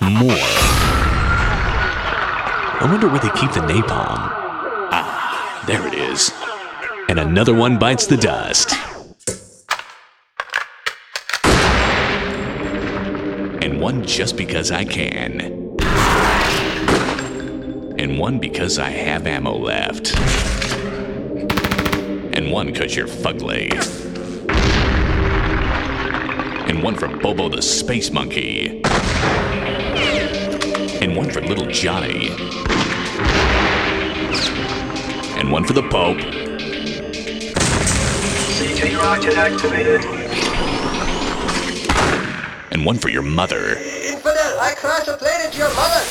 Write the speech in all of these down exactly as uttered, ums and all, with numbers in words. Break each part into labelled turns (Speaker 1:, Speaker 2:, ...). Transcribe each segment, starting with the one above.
Speaker 1: more. I wonder where they keep the napalm. Ah, there it is. And another one bites the dust. And one just because I can. And one because I have ammo left. And one because you're fugly. And one for Bobo the Space Monkey. And one for little Johnny. And one for the Pope.
Speaker 2: C T rocket activated.
Speaker 1: And one for your mother.
Speaker 3: Infidel, I crash a plane into your mother.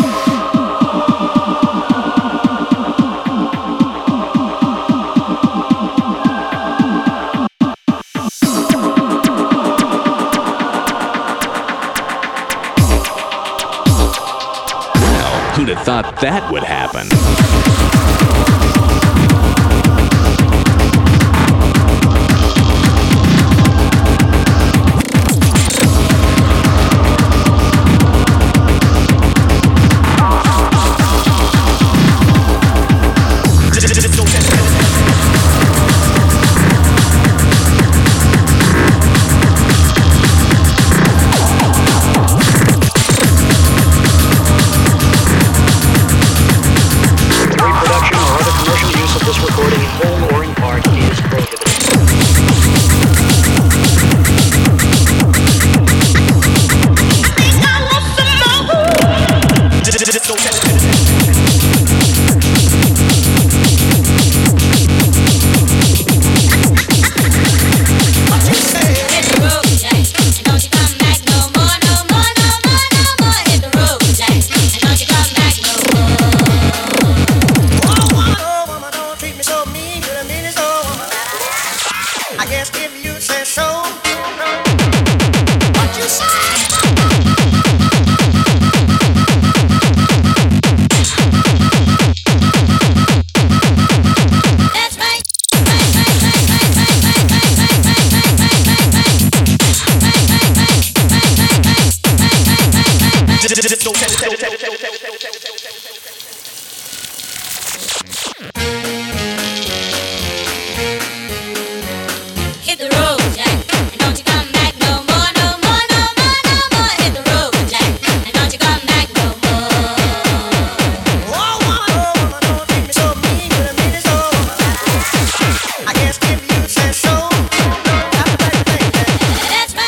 Speaker 1: Who'd have thought that would happen?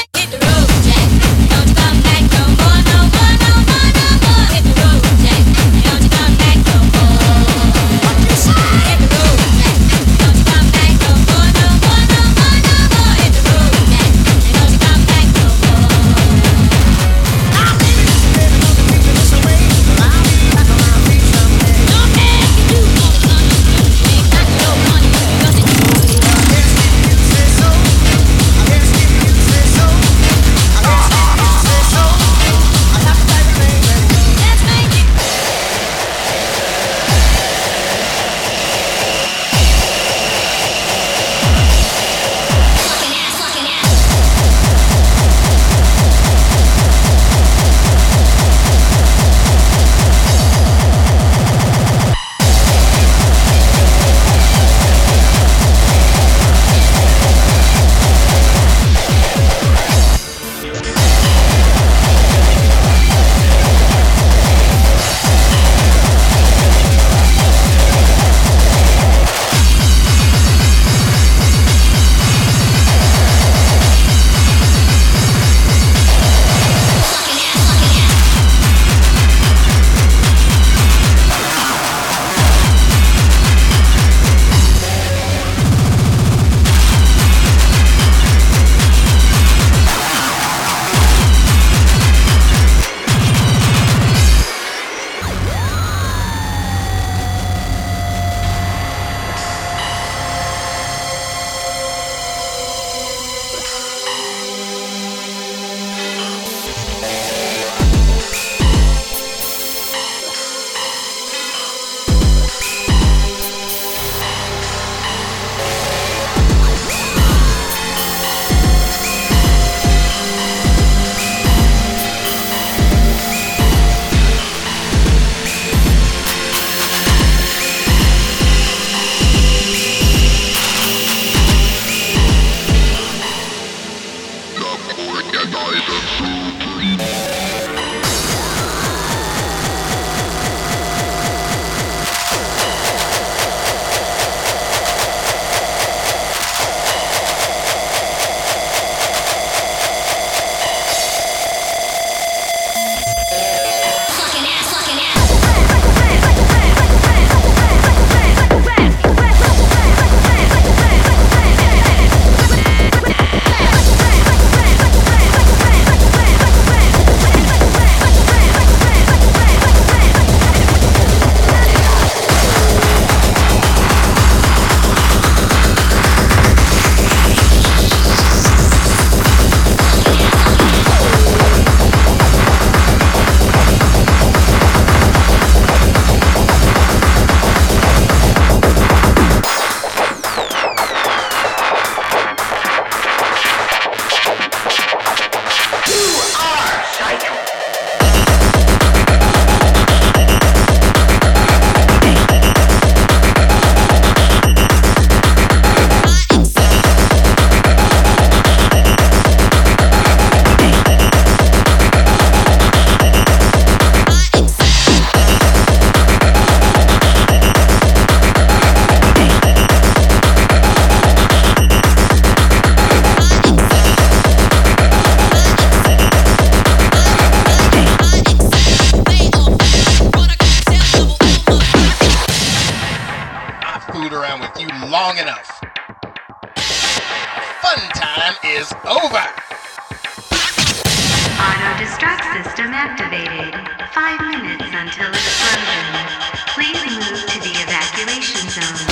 Speaker 4: Don't you come back no more, no more, no more, no more. Hit the road, Jack. activated. Five minutes until explosion. Please move to the evacuation zone.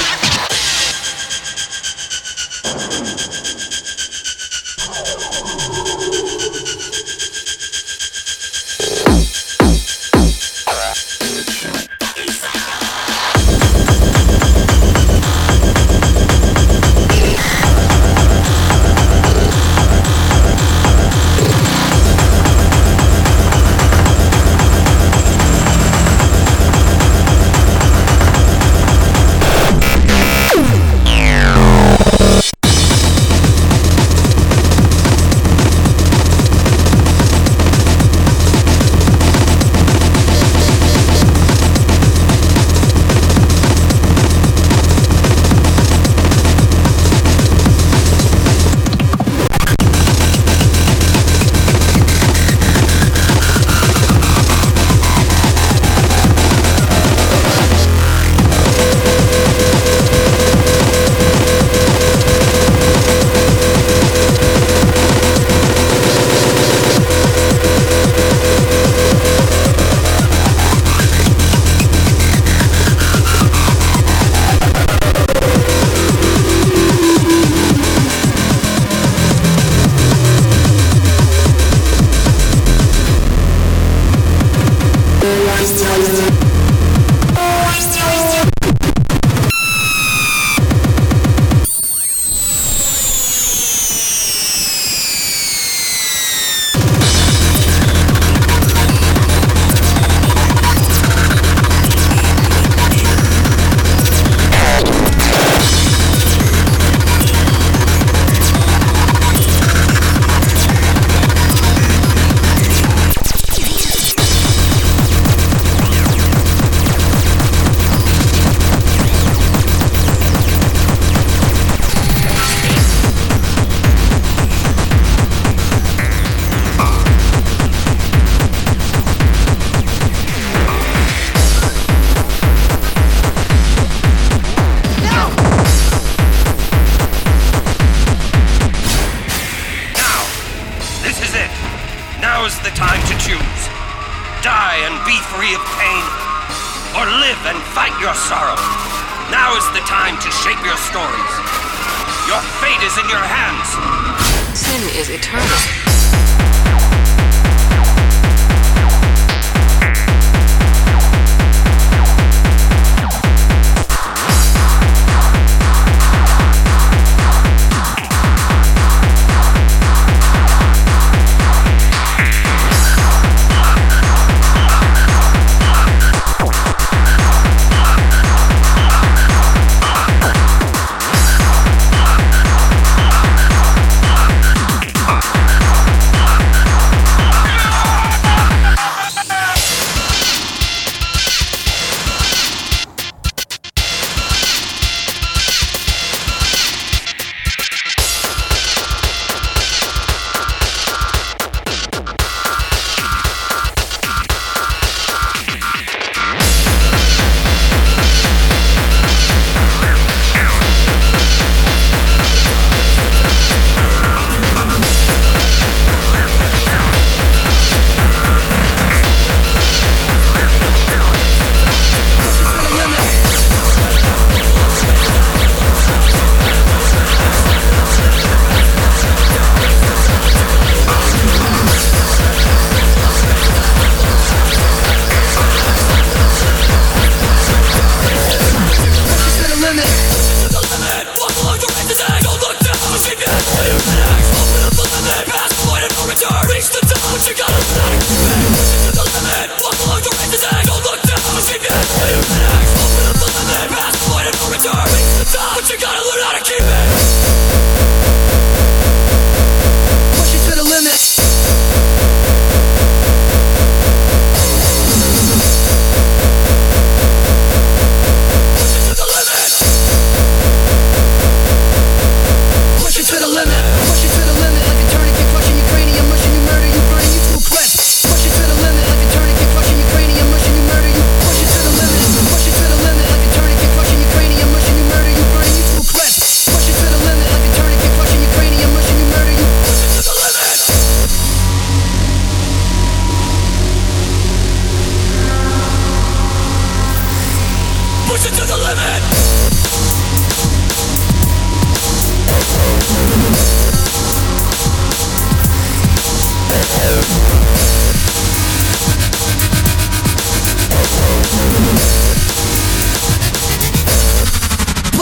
Speaker 5: Now's the time to choose. Die and be free of pain, or live and fight your sorrow. Now is the time to shape your stories. Your fate is in your hands.
Speaker 6: Sin is eternal.
Speaker 5: Ah!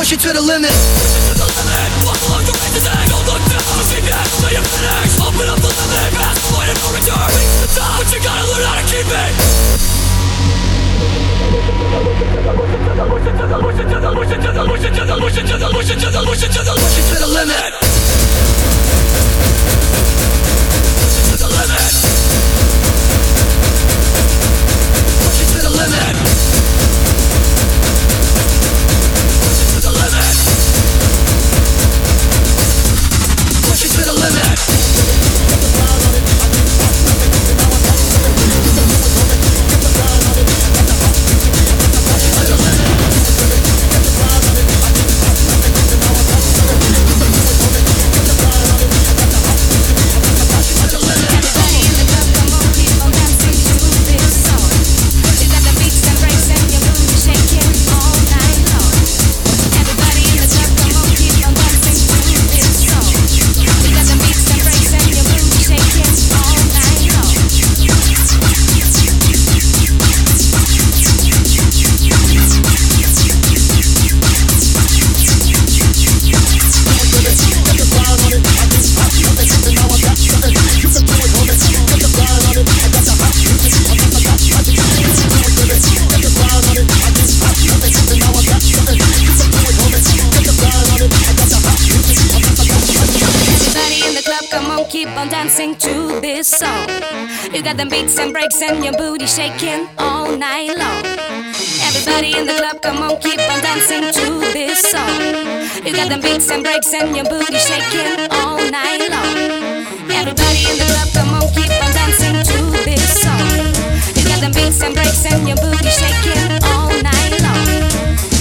Speaker 7: Push it to the limit. Push it to the limit. Walk along the range and don't look down. Just keep it till you finish. Open up the limit. Past the point of no return. Reach the top, but you gotta learn how to keep it. Push it to the, push it to the, push it to the, push it to the, push it to the, push it to the, push it to the, push it to the limit. Push it to the limit. Push it to the limit. Push it to the limit. Push it to the limit.
Speaker 8: Dancing to this song. You got them beats and breaks and your booty shaking all night long. Everybody in the club, come on, keep on dancing to this song. You got them beats and breaks and your booty shaking all night long. Everybody in the club, come on, keep on dancing to this song. You got them beats and breaks and your booty shaking all night long.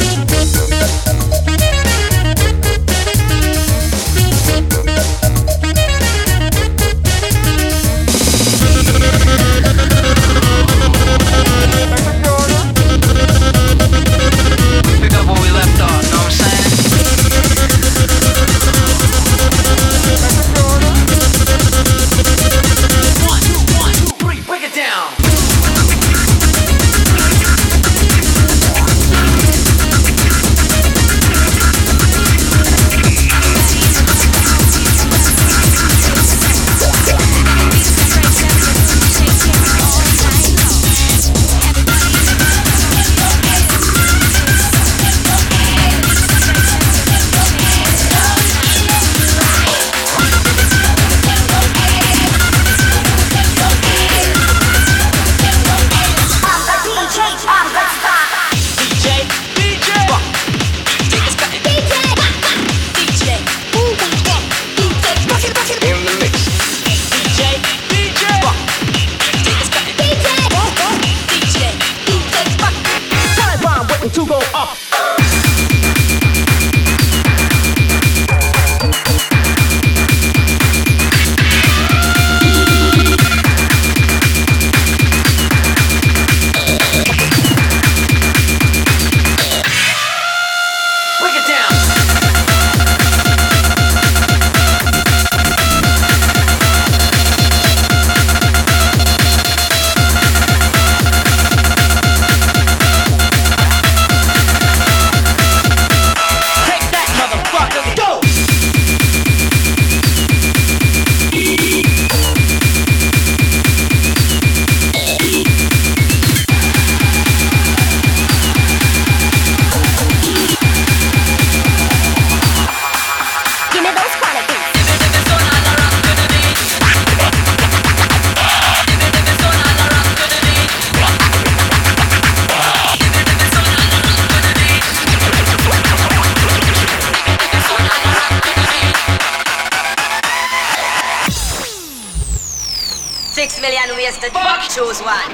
Speaker 9: Six million ways to fuck, choose one.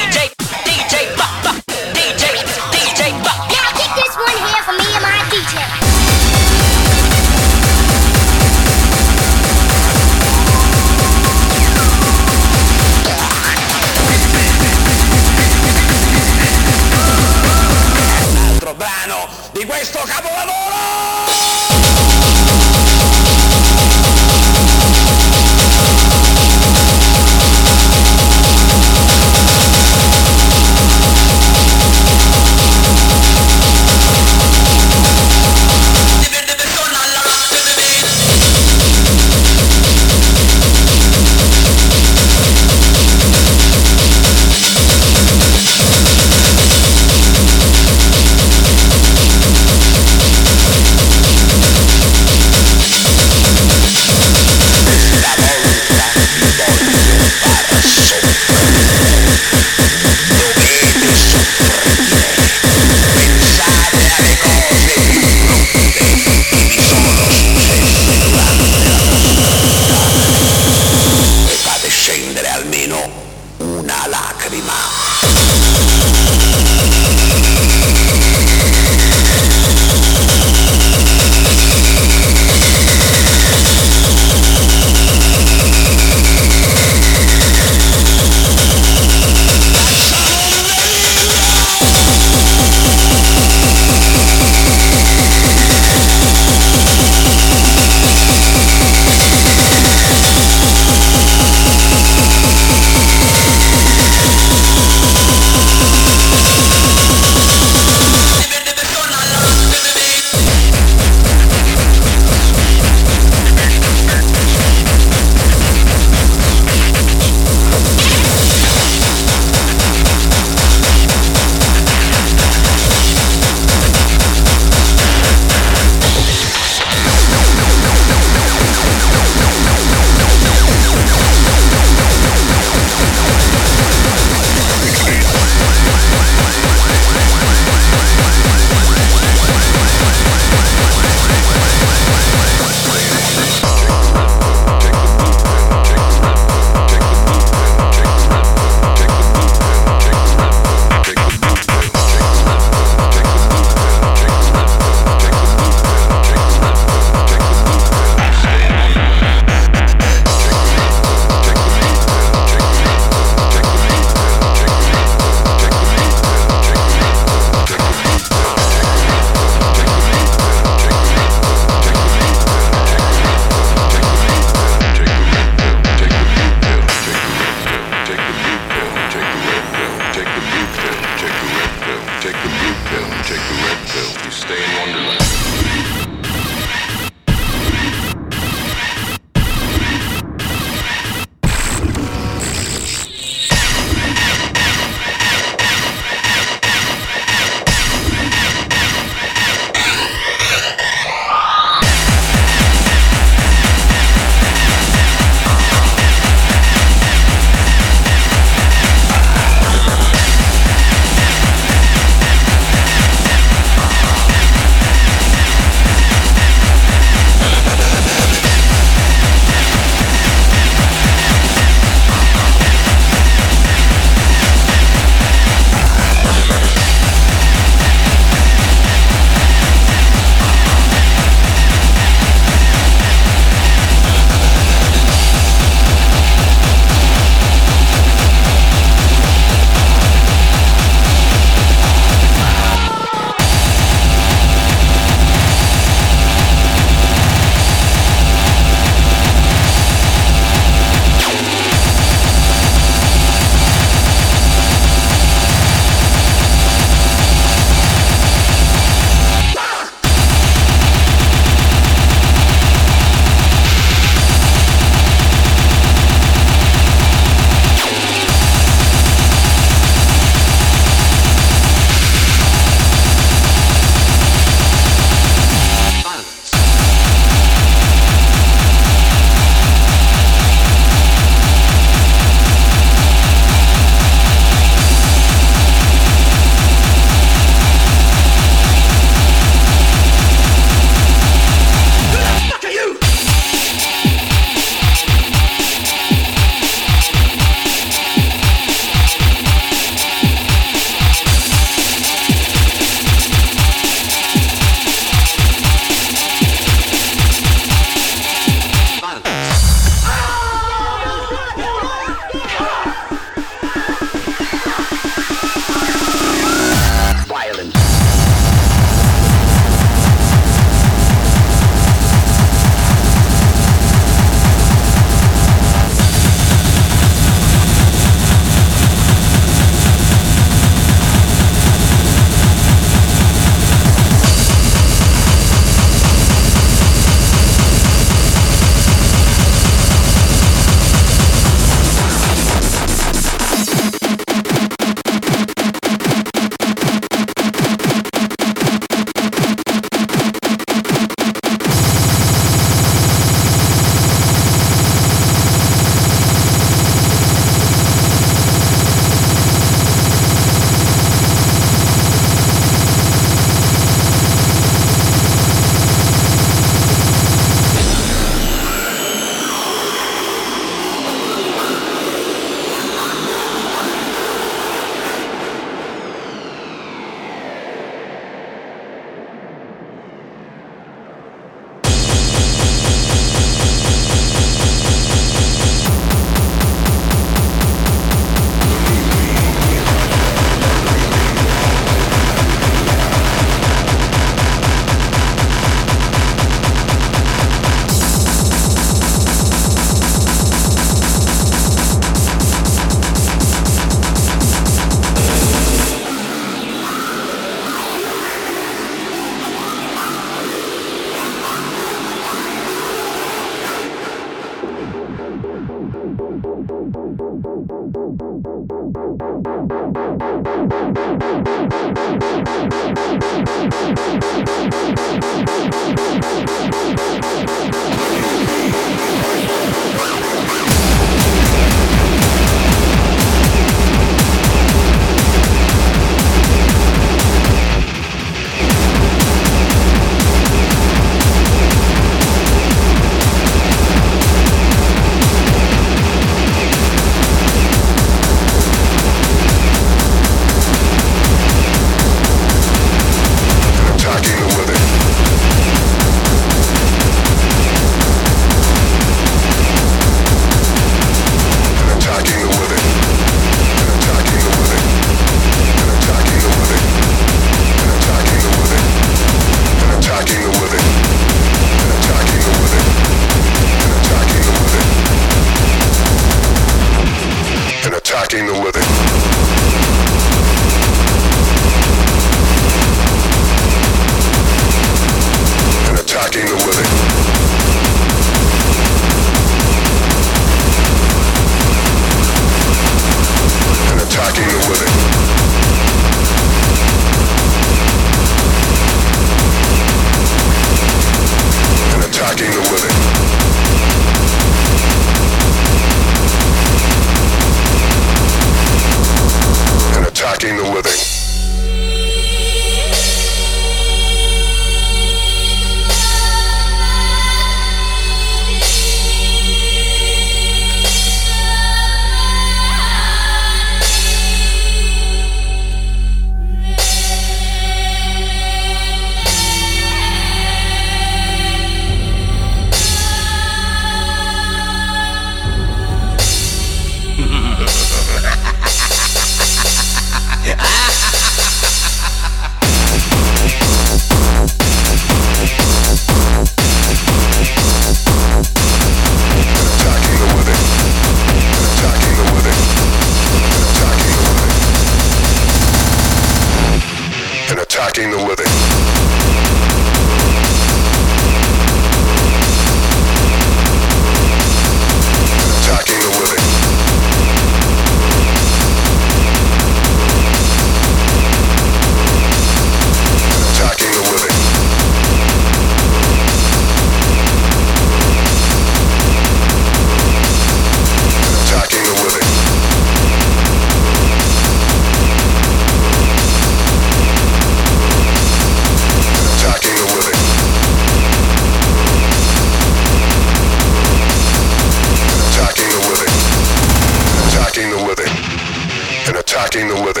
Speaker 10: attacking the living.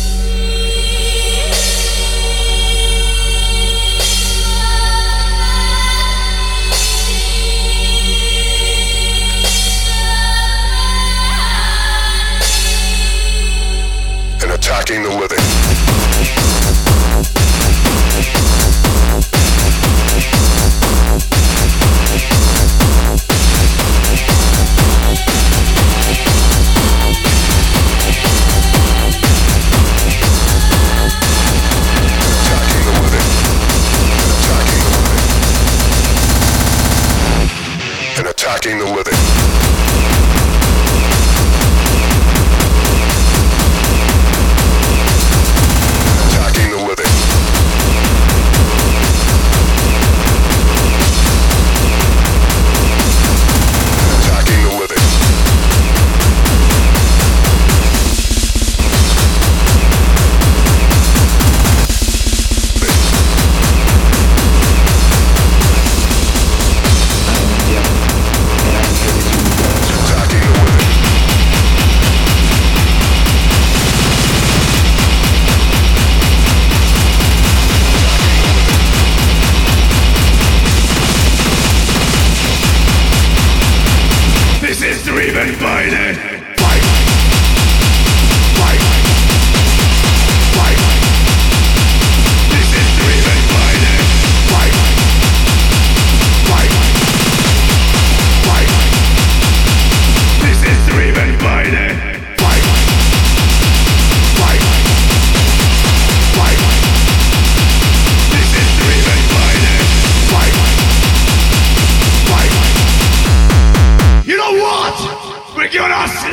Speaker 10: And attacking the living. Attacking the living. Attacking the living. Attacking the living.
Speaker 11: This is driven by the fight. Fight. Fight. This is driven by the fight. Fight. Fight. This is driven by the fight. Fight. Fight. This is driven by the fight. Fight. You know what? We're gonna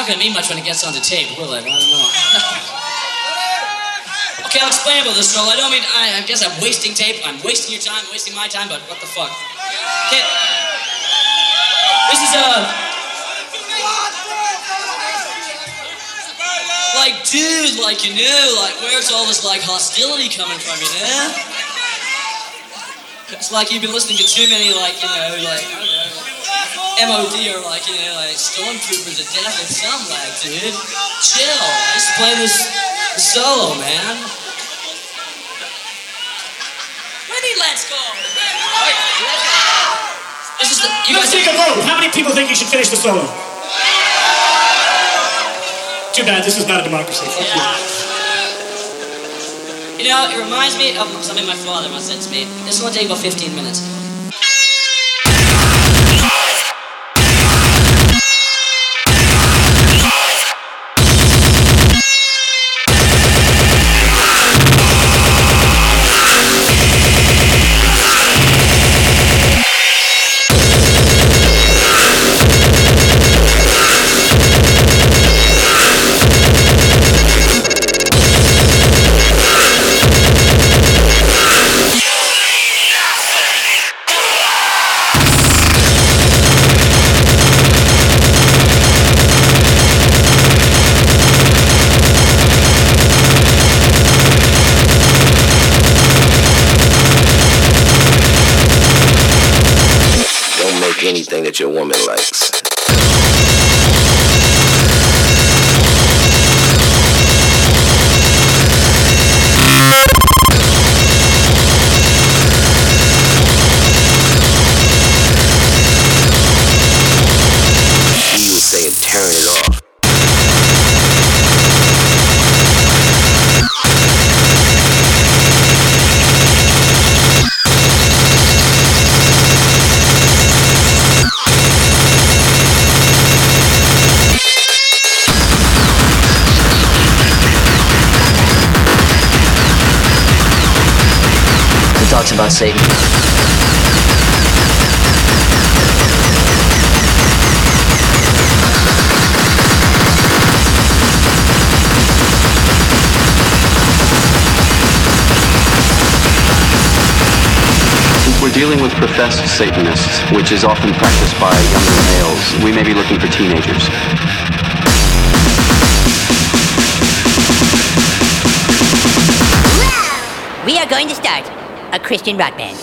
Speaker 12: not going to mean much when it gets onto tape, will it? I don't know. Okay, I'll explain about this solo. I don't mean, I, I guess I'm wasting tape. I'm wasting your time, wasting my time, but what the fuck? Okay. This is a... Like, dude, like, you know, like, where's all this, like, hostility coming from, you know? It's like you've been listening to too many, like, you know, like, I don't know, M O D or, like, you know, like, stormtroopers of death or something, like, dude. Chill. Just play this solo, man. Ready, let's go. Alright, let's go. This is the, you
Speaker 13: Let's
Speaker 12: guys
Speaker 13: take a vote. How many people think you should finish the solo? Too bad, this is not a democracy. Fuck
Speaker 12: yeah. You know, it reminds me of something my father once said to me. This is going to take about fifteen minutes.
Speaker 14: Anything that your woman likes. He was saying turn it off.
Speaker 15: Talks about Satan.
Speaker 16: Since we're dealing with professed Satanists, which is often practiced by younger males, we may be looking for teenagers.
Speaker 17: We are going to start a Christian rock band.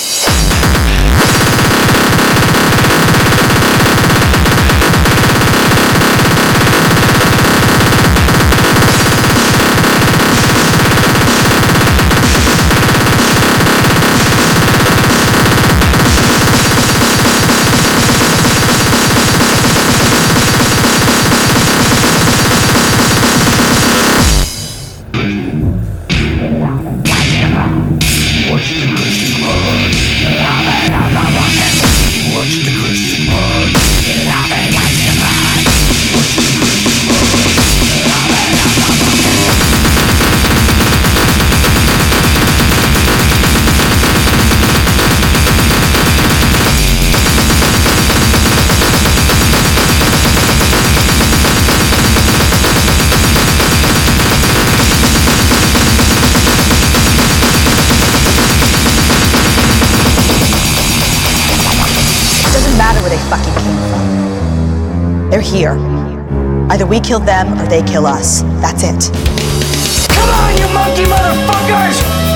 Speaker 18: Here. Either we kill them or they kill us. That's it.
Speaker 3: Come on, you monkey motherfuckers!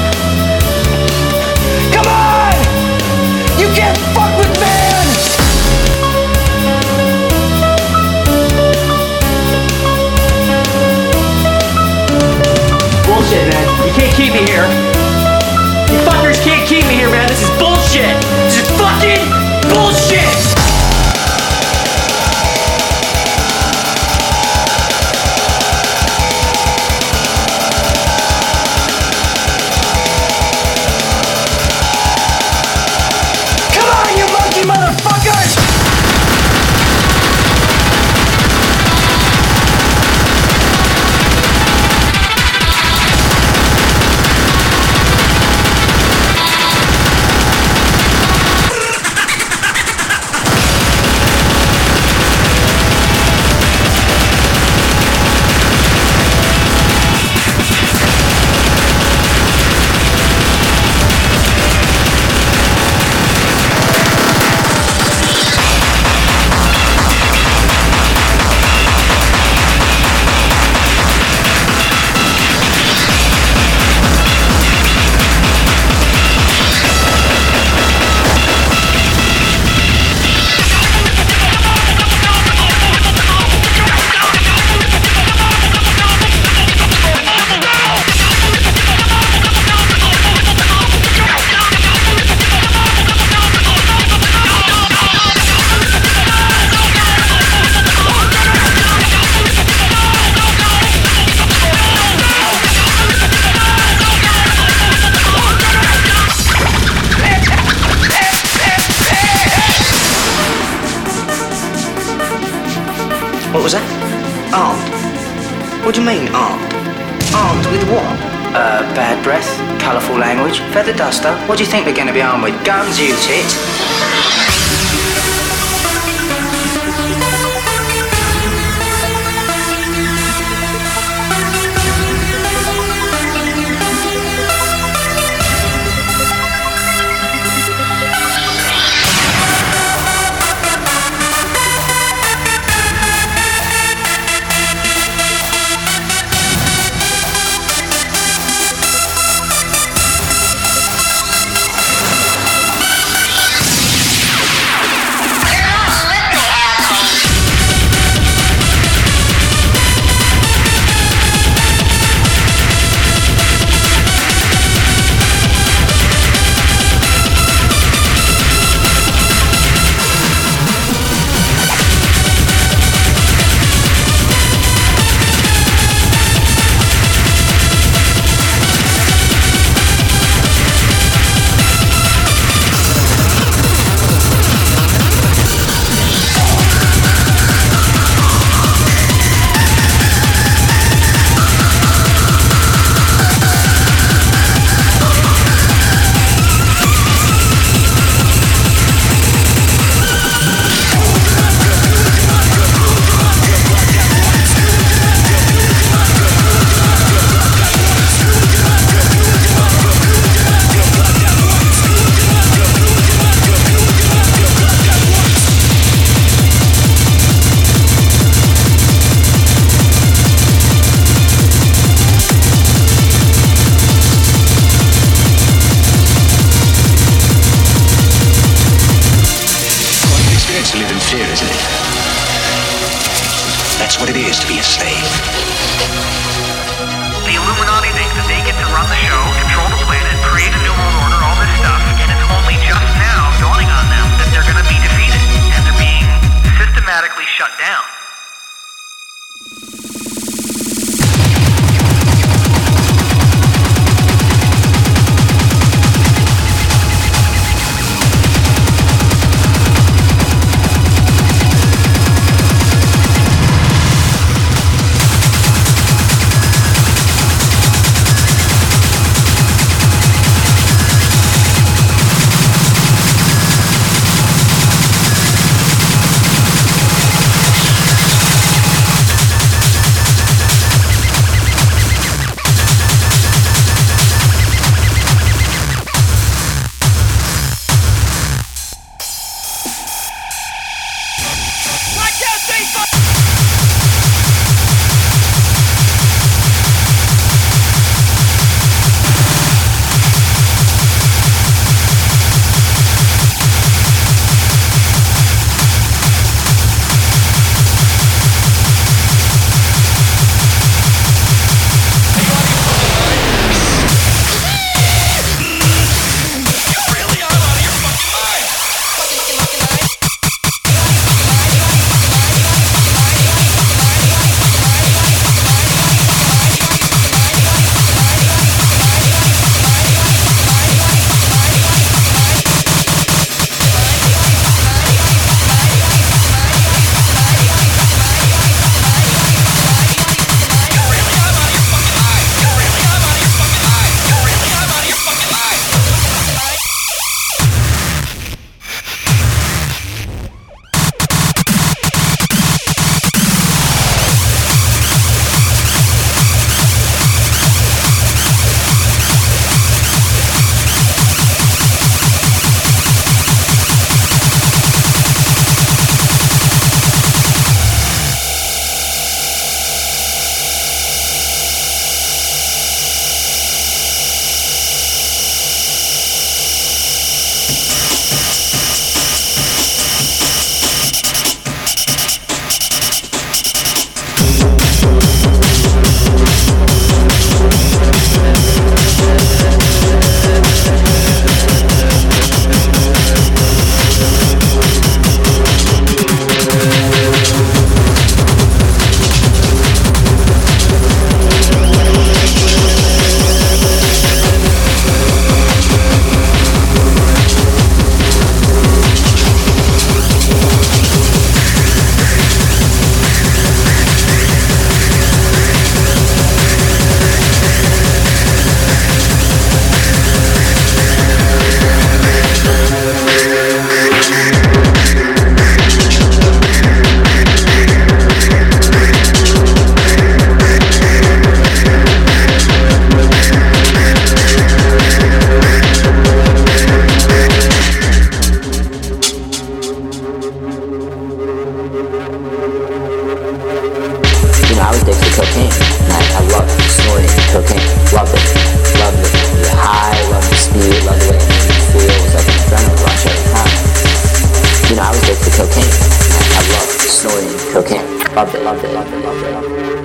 Speaker 3: Come on! You can't fuck with man!
Speaker 19: Bullshit, man. You can't keep me here. You fuckers can't keep me here, man. This is bullshit. This is fucking bullshit!
Speaker 15: was that? Armed? What do you mean, armed? Armed with what? Uh, bad breath, colourful language, feather duster. What do you think they're going to be armed with? Guns, you tit? love it, love it, love it, love it, love it.